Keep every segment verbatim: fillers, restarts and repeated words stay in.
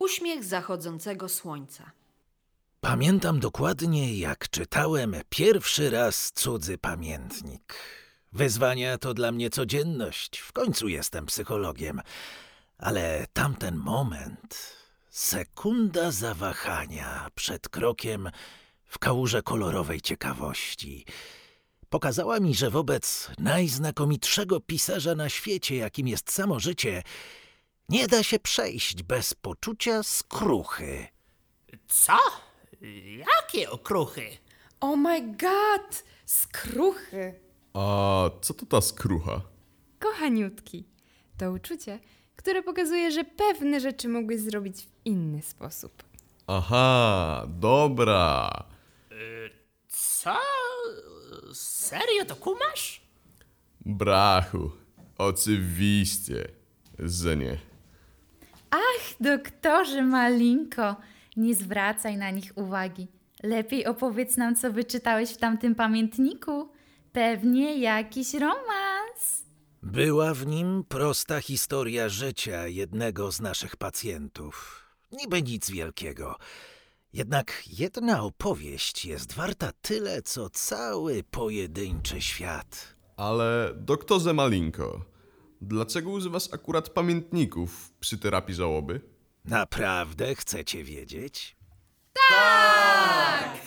uśmiech zachodzącego słońca. Pamiętam dokładnie, jak czytałem pierwszy raz cudzy pamiętnik. Wyzwania to dla mnie codzienność, w końcu jestem psychologiem. Ale tamten moment, sekunda zawahania przed krokiem w kałuże kolorowej ciekawości, pokazała mi, że wobec najznakomitszego pisarza na świecie, jakim jest samo życie, nie da się przejść bez poczucia skruchy. Co? Jakie okruchy? Oh my god! Skruchy! A co to ta skrucha? Kochaniutki. To uczucie, które pokazuje, że pewne rzeczy mogłeś zrobić w inny sposób. Aha, dobra. Co? Serio to kumasz? Brachu, oczywiście, że nie. Ach, doktorze Malinko, nie zwracaj na nich uwagi. Lepiej opowiedz nam, co wyczytałeś w tamtym pamiętniku. Pewnie jakiś romans. Była w nim prosta historia życia jednego z naszych pacjentów. Niby nic wielkiego. Jednak jedna opowieść jest warta tyle, co cały pojedynczy świat. Ale doktorze Malinko, dlaczego używasz akurat pamiętników przy terapii żałoby? Naprawdę chcecie wiedzieć? Tak!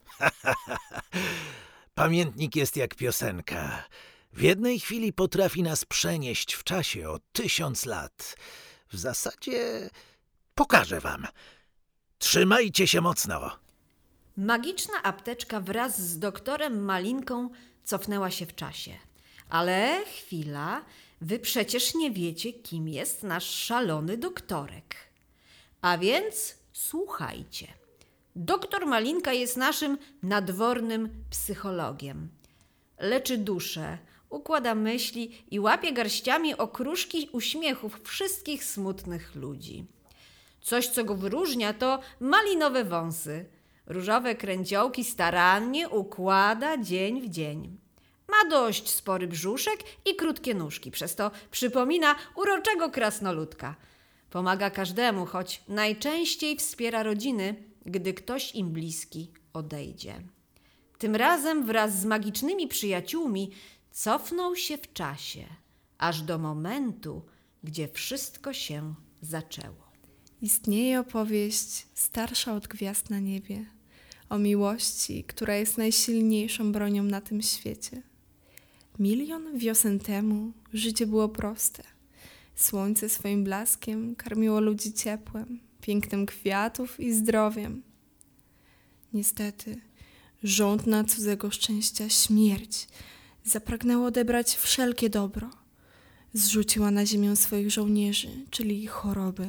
Pamiętnik jest jak piosenka. W jednej chwili potrafi nas przenieść w czasie o tysiąc lat. W zasadzie pokażę wam. Trzymajcie się mocno. Magiczna apteczka wraz z doktorem Malinką cofnęła się w czasie. Ale chwila, wy przecież nie wiecie, kim jest nasz szalony doktorek. A więc słuchajcie. Doktor Malinka jest naszym nadwornym psychologiem. Leczy duszę, układa myśli i łapie garściami okruszki uśmiechów wszystkich smutnych ludzi. Coś, co go wyróżnia, to malinowe wąsy. Różowe kręciołki starannie układa dzień w dzień. Ma dość spory brzuszek i krótkie nóżki, przez to przypomina uroczego krasnoludka. Pomaga każdemu, choć najczęściej wspiera rodziny, gdy ktoś im bliski odejdzie. Tym razem wraz z magicznymi przyjaciółmi cofnął się w czasie, aż do momentu, gdzie wszystko się zaczęło. Istnieje opowieść starsza od gwiazd na niebie, o miłości, która jest najsilniejszą bronią na tym świecie. Milion wiosen temu życie było proste. Słońce swoim blaskiem karmiło ludzi ciepłem, pięknem kwiatów i zdrowiem. Niestety, żądna cudzego szczęścia śmierć zapragnęła odebrać wszelkie dobro. Zrzuciła na ziemię swoich żołnierzy, czyli ich choroby.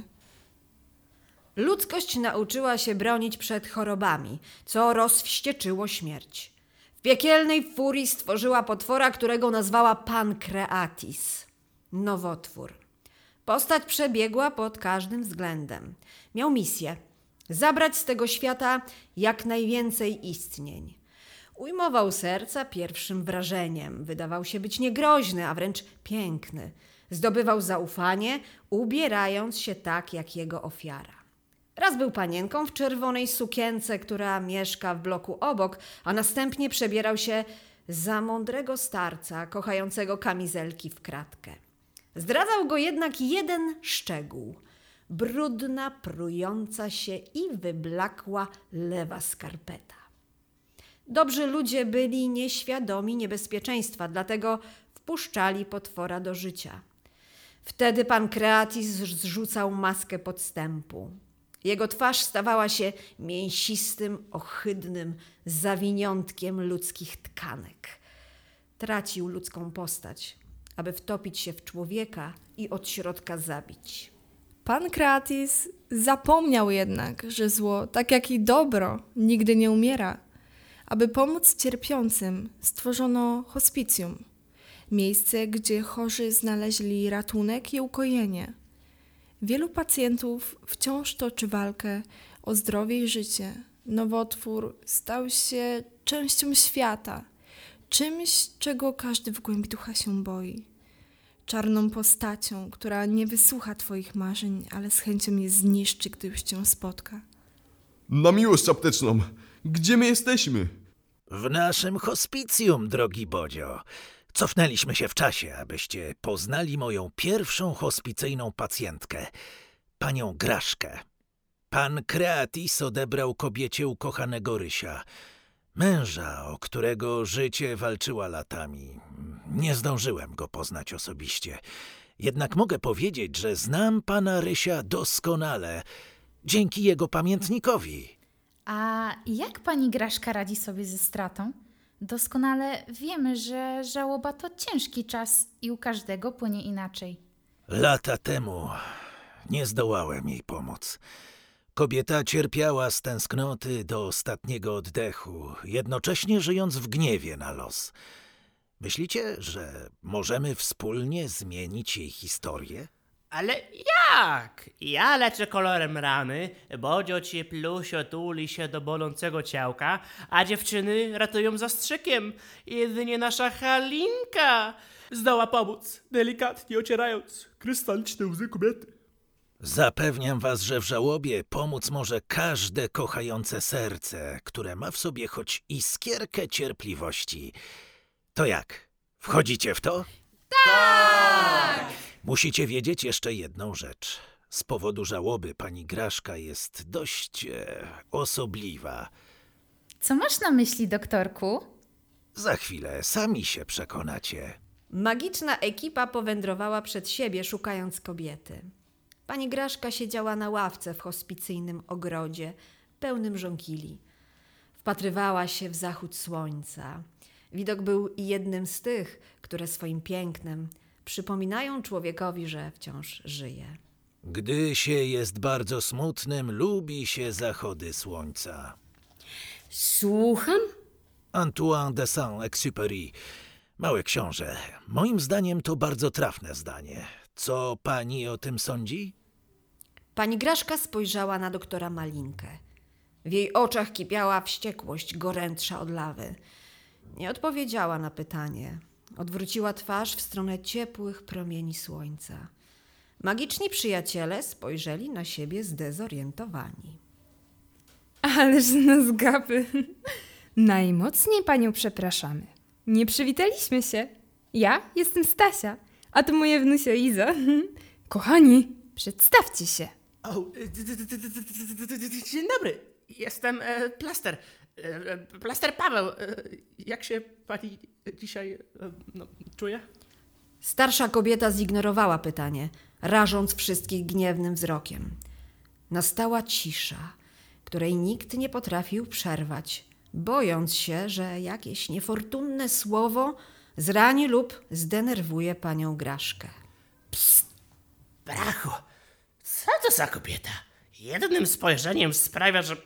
Ludzkość nauczyła się bronić przed chorobami, co rozwścieczyło śmierć. W piekielnej furii stworzyła potwora, którego nazwała Pankreatis, nowotwór. Postać przebiegła pod każdym względem. Miał misję zabrać z tego świata jak najwięcej istnień. Ujmował serca pierwszym wrażeniem. Wydawał się być niegroźny, a wręcz piękny. Zdobywał zaufanie, ubierając się tak jak jego ofiara. Raz był panienką w czerwonej sukience, która mieszka w bloku obok, a następnie przebierał się za mądrego starca, kochającego kamizelki w kratkę. Zdradzał go jednak jeden szczegół. Brudna, prująca się i wyblakła lewa skarpeta. Dobrzy ludzie byli nieświadomi niebezpieczeństwa, dlatego wpuszczali potwora do życia. Wtedy Pankreatis zrzucał maskę podstępu. Jego twarz stawała się mięsistym, ohydnym zawiniątkiem ludzkich tkanek. Tracił ludzką postać, aby wtopić się w człowieka i od środka zabić. Pankreatis zapomniał jednak, że zło, tak jak i dobro, nigdy nie umiera. Aby pomóc cierpiącym, stworzono hospicjum. Miejsce, gdzie chorzy znaleźli ratunek i ukojenie. Wielu pacjentów wciąż toczy walkę o zdrowie i życie. Nowotwór stał się częścią świata, czymś, czego każdy w głębi ducha się boi. czarną postacią, która nie wysłucha twoich marzeń, ale z chęcią je zniszczy, gdy już cię spotka. Na miłość apteczną, gdzie my jesteśmy? W naszym hospicjum, drogi Bodzio. Cofnęliśmy się w czasie, abyście poznali moją pierwszą hospicyjną pacjentkę, panią Graszkę. Pan Kreatis odebrał kobiecie ukochanego Rysia, męża, o którego życie walczyła latami. Nie zdążyłem go poznać osobiście. Jednak mogę powiedzieć, że znam pana Rysia doskonale, dzięki jego pamiętnikowi. A jak pani Graszka radzi sobie ze stratą? Doskonale wiemy, że żałoba to ciężki czas i u każdego płynie inaczej. Lata temu nie zdołałem jej pomóc. Kobieta cierpiała z tęsknoty do ostatniego oddechu, jednocześnie żyjąc w gniewie na los. Myślicie, że możemy wspólnie zmienić jej historię? Ale jak? Ja leczę kolorem rany, Bodzio cieplusio tuli się do bolącego ciałka, a dziewczyny ratują zastrzykiem. Jedynie nasza Halinka zdoła pomóc, delikatnie ocierając krystaliczne łzy kobiety. Zapewniam was, że w żałobie pomóc może każde kochające serce, które ma w sobie choć iskierkę cierpliwości. To jak? Wchodzicie w to? Tak! Musicie wiedzieć jeszcze jedną rzecz. Z powodu żałoby pani Graszka jest dość e, osobliwa. Co masz na myśli, doktorku? Za chwilę sami się przekonacie. Magiczna ekipa powędrowała przed siebie, szukając kobiety. Pani Graszka siedziała na ławce w hospicyjnym ogrodzie, pełnym żonkili. Wpatrywała się w zachód słońca. Widok był jednym z tych, które swoim pięknem przypominają człowiekowi, że wciąż żyje. Gdy się jest bardzo smutnym, lubi się zachody słońca. Słucham? Antoine de Saint-Exupéry. Mały książę. Moim zdaniem to bardzo trafne zdanie. Co pani o tym sądzi? Pani Graszka spojrzała na doktora Malinkę. W jej oczach kipiała wściekłość, gorętsza od lawy. Nie odpowiedziała na pytanie. Odwróciła twarz w stronę ciepłych promieni słońca. Magiczni przyjaciele spojrzeli na siebie zdezorientowani. Ależ z nas gapy. Najmocniej panią przepraszamy. Nie przywitaliśmy się. Ja jestem Stasia, a to moja wnusia Iza. Kochani, przedstawcie się. O, d- d- d- d- d- d- d- dzień dobry, jestem e, Plaster. E, Plaster Paweł. E, jak się pani dzisiaj e, no, czuje? Starsza kobieta zignorowała pytanie, rażąc wszystkich gniewnym wzrokiem. Nastała cisza, której nikt nie potrafił przerwać, bojąc się, że jakieś niefortunne słowo zrani lub zdenerwuje panią Graszkę. Brachu, co to za kobieta? Jednym spojrzeniem sprawia, że...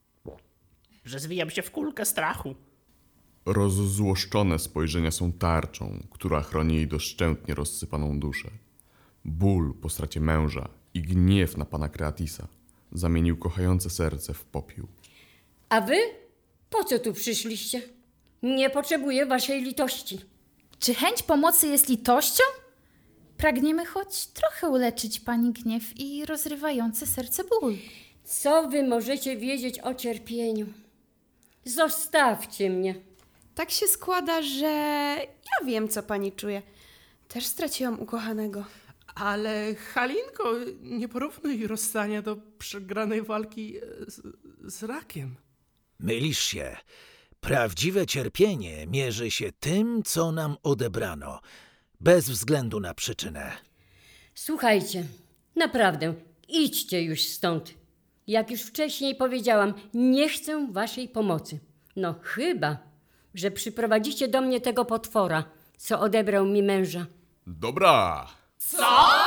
że zwijam się w kulkę strachu. Rozzłoszczone spojrzenia są tarczą, która chroni jej doszczętnie rozsypaną duszę. Ból po stracie męża i gniew na pana Kreatisa zamienił kochające serce w popiół. A wy? Po co tu przyszliście? Nie potrzebuję waszej litości. Czy chęć pomocy jest litością? Pragniemy choć trochę uleczyć pani gniew i rozrywający serce ból. Co wy możecie wiedzieć o cierpieniu? Zostawcie mnie. Tak się składa, że ja wiem, co pani czuje. Też straciłam ukochanego. Ale Halinko, nie porównuj rozstania do przegranej walki z, z rakiem. Mylisz się. Prawdziwe cierpienie mierzy się tym, co nam odebrano, bez względu na przyczynę. Słuchajcie, naprawdę, idźcie już stąd. Jak już wcześniej powiedziałam, nie chcę waszej pomocy. No chyba, że przyprowadzicie do mnie tego potwora, co odebrał mi męża. Dobra! Co?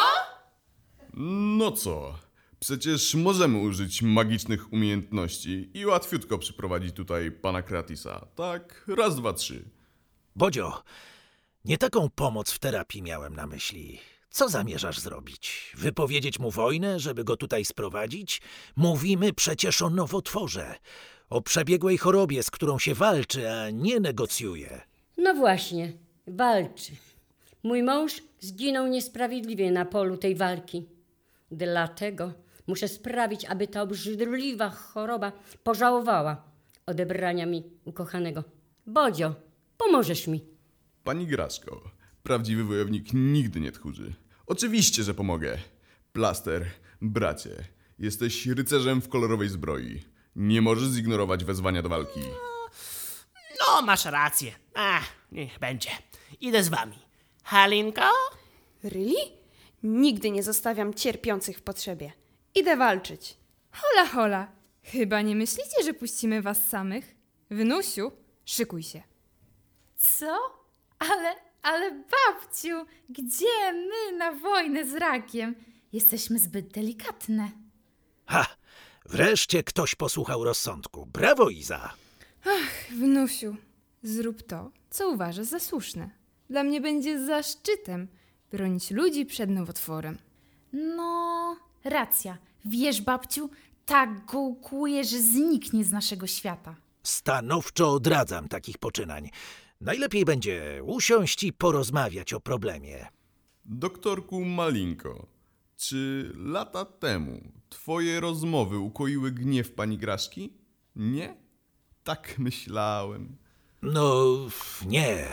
No co? Przecież możemy użyć magicznych umiejętności i łatwiutko przyprowadzić tutaj pana Kreatisa. Tak, raz, dwa, trzy. Bodzio, nie taką pomoc w terapii miałem na myśli. Co zamierzasz zrobić? Wypowiedzieć mu wojnę, żeby go tutaj sprowadzić? Mówimy przecież o nowotworze, o przebiegłej chorobie, z którą się walczy, a nie negocjuje. No właśnie, walczy. Mój mąż zginął niesprawiedliwie na polu tej walki. Dlatego muszę sprawić, aby ta obrzydliwa choroba pożałowała odebrania mi ukochanego. Bodzio, pomożesz mi. Pani Graszko, prawdziwy wojownik nigdy nie tchórzy. Oczywiście, że pomogę. Plaster, bracie, jesteś rycerzem w kolorowej zbroi. Nie możesz zignorować wezwania do walki. No, masz rację. Ach, niech będzie. Idę z wami. Halinko? Really? Nigdy nie zostawiam cierpiących w potrzebie. Idę walczyć. Hola, hola. Chyba nie myślicie, że puścimy was samych? Wnusiu, szykuj się. Co? Ale, ale babciu, gdzie my na wojnę z rakiem? Jesteśmy zbyt delikatne. Ha! Wreszcie ktoś posłuchał rozsądku. Brawo, Iza! Wnusiu, zrób to, co uważasz za słuszne. Dla mnie będzie zaszczytem bronić ludzi przed nowotworem. No, racja. Wiesz, babciu, tak gołkuje, że zniknie z naszego świata. Stanowczo odradzam takich poczynań. Najlepiej będzie usiąść i porozmawiać o problemie. Doktorku Malinko, czy lata temu twoje rozmowy ukoiły gniew pani Graszki? Nie? Tak myślałem. No, nie.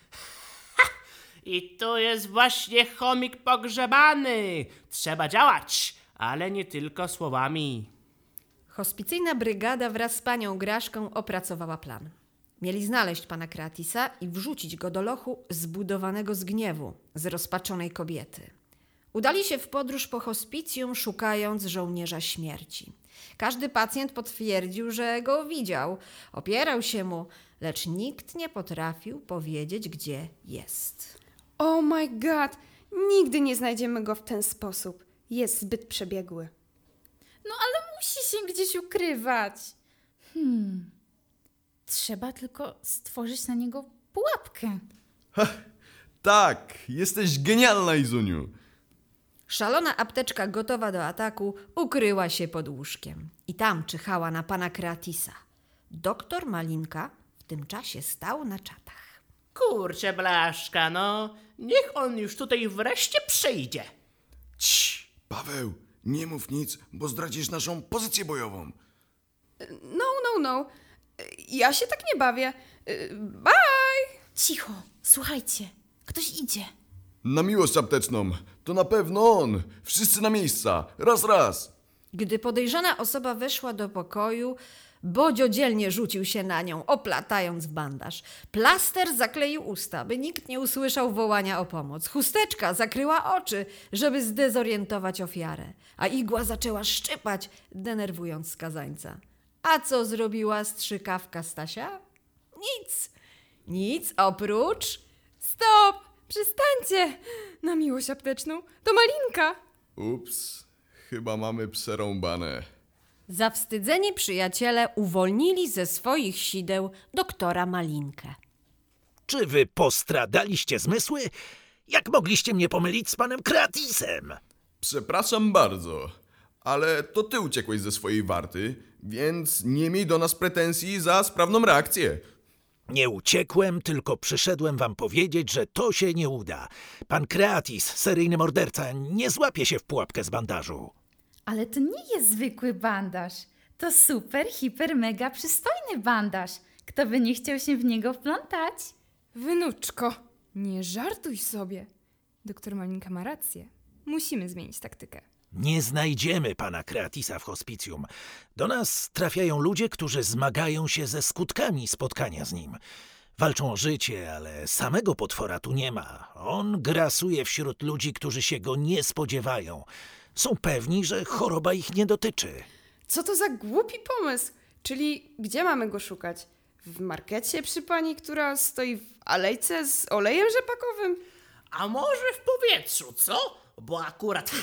I tu jest właśnie chomik pogrzebany. Trzeba działać, ale nie tylko słowami. Hospicyjna brygada wraz z panią Graszką opracowała plan. Mieli znaleźć pana Kreatisa i wrzucić go do lochu zbudowanego z gniewu, zrozpaczonej kobiety. Udali się w podróż po hospicjum, szukając żołnierza śmierci. Każdy pacjent potwierdził, że go widział. Opierał się mu, lecz nikt nie potrafił powiedzieć, gdzie jest. Oh my god, nigdy nie znajdziemy go w ten sposób. Jest zbyt przebiegły. No ale musi się gdzieś ukrywać. Hmm. Trzeba tylko stworzyć na niego pułapkę. Tak, jesteś genialna, Izuniu. Szalona apteczka gotowa do ataku ukryła się pod łóżkiem. I tam czyhała na pana Kreatisa. Doktor Malinka w tym czasie stał na czatach. Kurczę, Blaszka, no. Niech on już tutaj wreszcie przyjdzie. Cii, Paweł, nie mów nic, bo zdradzisz naszą pozycję bojową. No, no, no. Ja się tak nie bawię. Bye! Cicho, słuchajcie, ktoś idzie. Na miłość apteczną, to na pewno on. Wszyscy na miejsca, raz, raz. Gdy podejrzana osoba weszła do pokoju, Bodzio dzielnie rzucił się na nią, oplatając bandaż. Plaster zakleił usta, by nikt nie usłyszał wołania o pomoc. Chusteczka zakryła oczy, żeby zdezorientować ofiarę, a igła zaczęła szczypać, denerwując skazańca. A co zrobiła strzykawka Stasia? Nic. Nic oprócz... Stop! Przestańcie! Na miłość apteczną, to Malinka! Ups, chyba mamy przerąbane. Zawstydzeni przyjaciele uwolnili ze swoich sideł doktora Malinkę. Czy wy postradaliście zmysły? Jak mogliście mnie pomylić z panem Kreatisem? Przepraszam bardzo, ale to ty uciekłeś ze swojej warty, więc nie miej do nas pretensji za sprawną reakcję. Nie uciekłem, tylko przyszedłem wam powiedzieć, że to się nie uda. Pan Kreatis, seryjny morderca, nie złapie się w pułapkę z bandażu. Ale to nie jest zwykły bandaż. To super, hiper, mega przystojny bandaż. Kto by nie chciał się w niego wplątać? Wnuczko, nie żartuj sobie. Doktor Malinka ma rację. Musimy zmienić taktykę. Nie znajdziemy pana Kreatisa w hospicjum. Do nas trafiają ludzie, którzy zmagają się ze skutkami spotkania z nim. Walczą o życie, ale samego potwora tu nie ma. On grasuje wśród ludzi, którzy się go nie spodziewają. Są pewni, że choroba ich nie dotyczy. Co to za głupi pomysł? Czyli gdzie mamy go szukać? W markecie przy pani, która stoi w alejce z olejem rzepakowym? A może w powietrzu, co? Bo akurat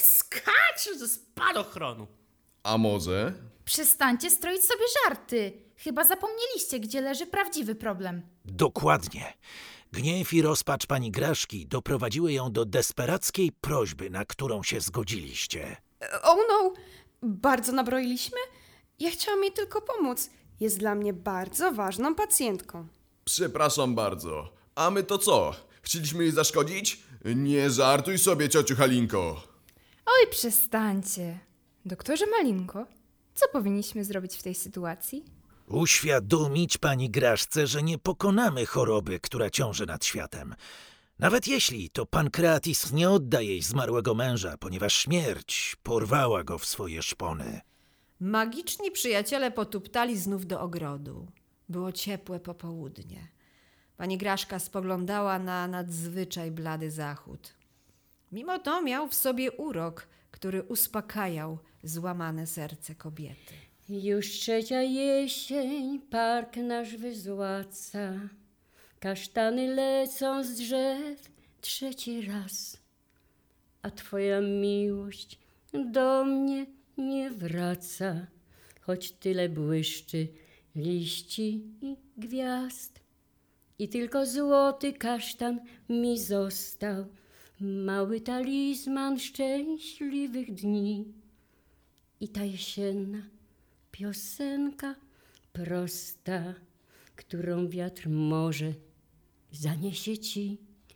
skacze ze spadochronu. A może? Przestańcie stroić sobie żarty. Chyba zapomnieliście, gdzie leży prawdziwy problem. Dokładnie. Gniew i rozpacz pani Graszki doprowadziły ją do desperackiej prośby, na którą się zgodziliście. Oh no! Bardzo nabroiliśmy? Ja chciałam jej tylko pomóc. Jest dla mnie bardzo ważną pacjentką. Przepraszam bardzo. A my to co? Chcieliśmy jej zaszkodzić? Nie żartuj sobie, ciociu Halinko. Oj, przestańcie. Doktorze Malinko, co powinniśmy zrobić w tej sytuacji? Uświadomić pani Graszce, że nie pokonamy choroby, która ciąży nad światem. Nawet jeśli to Pankreatis nie odda jej zmarłego męża, ponieważ śmierć porwała go w swoje szpony. Magiczni przyjaciele potuptali znów do ogrodu. Było ciepłe popołudnie. Pani Graszka spoglądała na nadzwyczaj blady zachód. Mimo to miał w sobie urok, który uspokajał złamane serce kobiety. Już trzecia jesień park nasz wyzłaca. Kasztany lecą z drzew trzeci raz. A twoja miłość do mnie nie wraca. Choć tyle błyszczy liści i gwiazd. I tylko złoty kasztan mi został. Mały talizman szczęśliwych dni. I ta jesienna piosenka prosta, którą wiatr może zaniesie ci.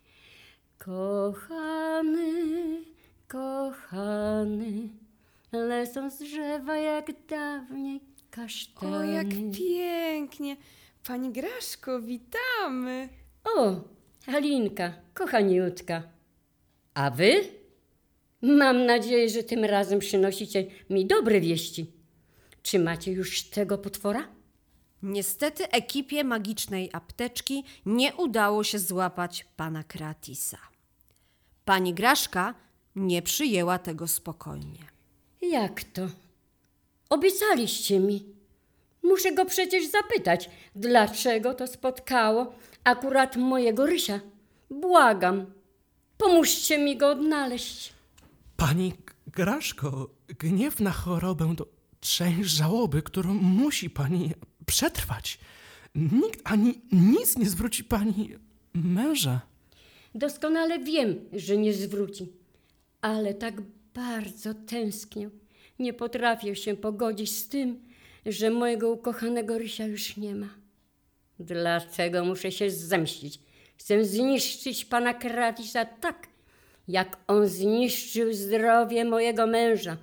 Kochany, kochany, lecą z drzewa jak dawniej kasztany. O, jak pięknie. Pani Graszko, witamy. O, Halinka, kochaniutka. A wy? Mam nadzieję, że tym razem przynosicie mi dobre wieści. Czy macie już tego potwora? Niestety ekipie magicznej apteczki nie udało się złapać pana Kreatisa. Pani Graszka nie przyjęła tego spokojnie. Jak to? Obiecaliście mi. Muszę go przecież zapytać, dlaczego to spotkało akurat mojego Rysia. Błagam, pomóżcie mi go odnaleźć. Pani Graszko, gniew na chorobę to część żałoby, którą musi pani przetrwać. Nikt ani nic nie zwróci pani męża. Doskonale wiem, że nie zwróci, ale tak bardzo tęsknię. Nie potrafię się pogodzić z tym, że mojego ukochanego Rysia już nie ma. Dlatego muszę się zemścić. Chcę zniszczyć pana Kreatisa tak, jak on zniszczył zdrowie mojego męża.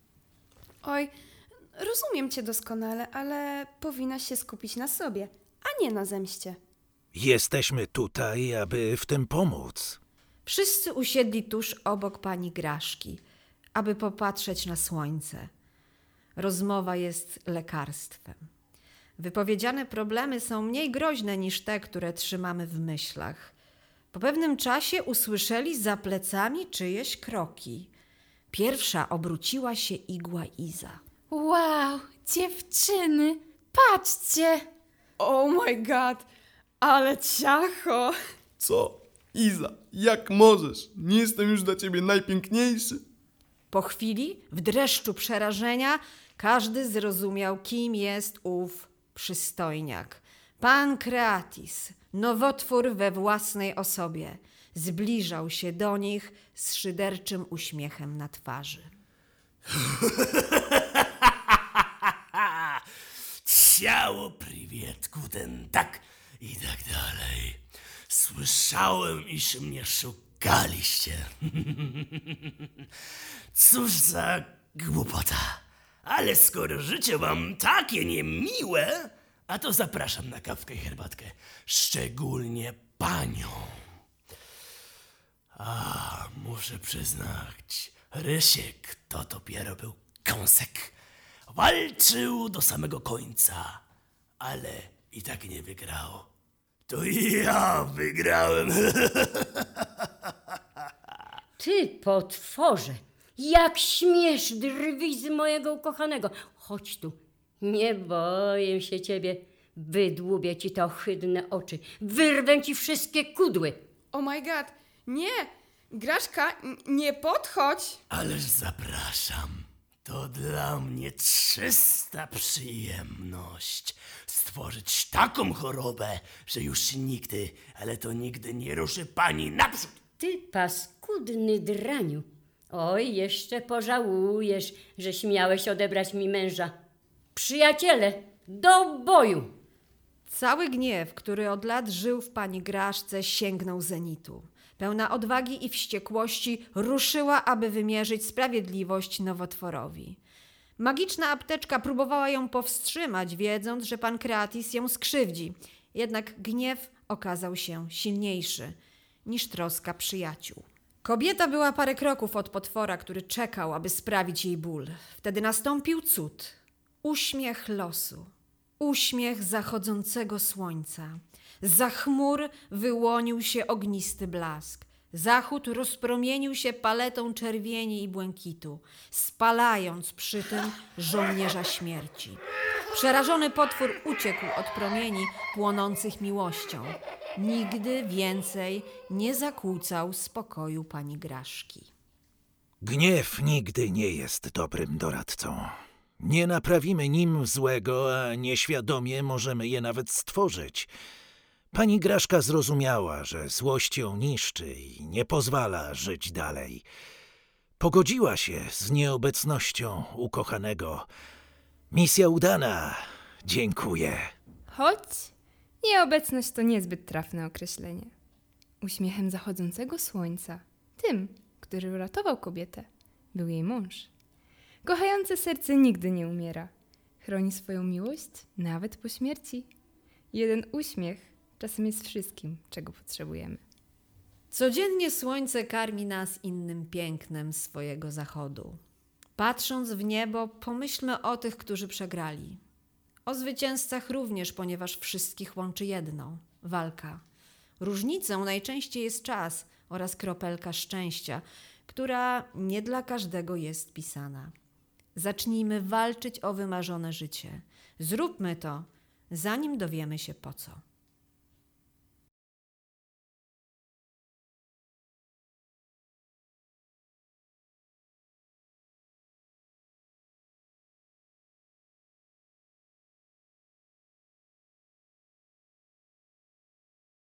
Oj, rozumiem cię doskonale, ale powinnaś się skupić na sobie, a nie na zemście. Jesteśmy tutaj, aby w tym pomóc. Wszyscy usiedli tuż obok pani Graszki, aby popatrzeć na słońce. Rozmowa jest lekarstwem. Wypowiedziane problemy są mniej groźne niż te, które trzymamy w myślach. Po pewnym czasie usłyszeli za plecami czyjeś kroki. Pierwsza obróciła się igła Iza. Wow, dziewczyny, patrzcie! Oh my god, ale ciacho! Co? Iza, jak możesz? Nie jestem już dla ciebie najpiękniejszy? Po chwili, w dreszczu przerażenia, każdy zrozumiał, kim jest ów przystojniak. Pankreatis, nowotwór we własnej osobie, zbliżał się do nich z szyderczym uśmiechem na twarzy. Ciało, prywiet, guten tak i tak dalej. Słyszałem, iż mnie szukaliście. Cóż za głupota. Ale skoro życie wam takie niemiłe, a to zapraszam na kawkę i herbatkę. Szczególnie panią. A, muszę przyznać, Rysiek to dopiero był kąsek. Walczył do samego końca, ale i tak nie wygrał. To ja wygrałem. Ty, potworze, jak śmiesz drwić z mojego ukochanego. Chodź tu, nie boję się ciebie. Wydłubię ci te ohydne oczy, wyrwę ci wszystkie kudły. Oh my god, nie! Graszka, n- nie podchodź! Ależ zapraszam. To dla mnie czysta przyjemność stworzyć taką chorobę, że już nigdy, ale to nigdy nie ruszy pani naprzód. Ty, paskudny draniu. Oj, jeszcze pożałujesz, że śmiałeś odebrać mi męża. Przyjaciele, do boju! Cały gniew, który od lat żył w pani Graszce, sięgnął zenitu. Pełna odwagi i wściekłości ruszyła, aby wymierzyć sprawiedliwość nowotworowi. Magiczna apteczka próbowała ją powstrzymać, wiedząc, że pan Kreatis ją skrzywdzi. Jednak gniew okazał się silniejszy niż troska przyjaciół. Kobieta była parę kroków od potwora, który czekał, aby sprawić jej ból. Wtedy nastąpił cud. Uśmiech losu. Uśmiech zachodzącego słońca. Zza chmur wyłonił się ognisty blask. Zachód rozpromienił się paletą czerwieni i błękitu, spalając przy tym żołnierza śmierci. Przerażony potwór uciekł od promieni płonących miłością. Nigdy więcej nie zakłócał spokoju pani Graszki. Gniew nigdy nie jest dobrym doradcą. Nie naprawimy nim złego, a nieświadomie możemy je nawet stworzyć. Pani Graszka zrozumiała, że złość ją niszczy i nie pozwala żyć dalej. Pogodziła się z nieobecnością ukochanego. Misja udana. Dziękuję. Choć nieobecność to niezbyt trafne określenie. Uśmiechem zachodzącego słońca, tym, który uratował kobietę, był jej mąż. Kochające serce nigdy nie umiera. Chroni swoją miłość nawet po śmierci. Jeden uśmiech czasem jest wszystkim, czego potrzebujemy. Codziennie słońce karmi nas innym pięknem swojego zachodu. Patrząc w niebo, pomyślmy o tych, którzy przegrali. O zwycięzcach również, ponieważ wszystkich łączy jedno – walka. Różnicą najczęściej jest czas oraz kropelka szczęścia, która nie dla każdego jest pisana. Zacznijmy walczyć o wymarzone życie. Zróbmy to, zanim dowiemy się po co.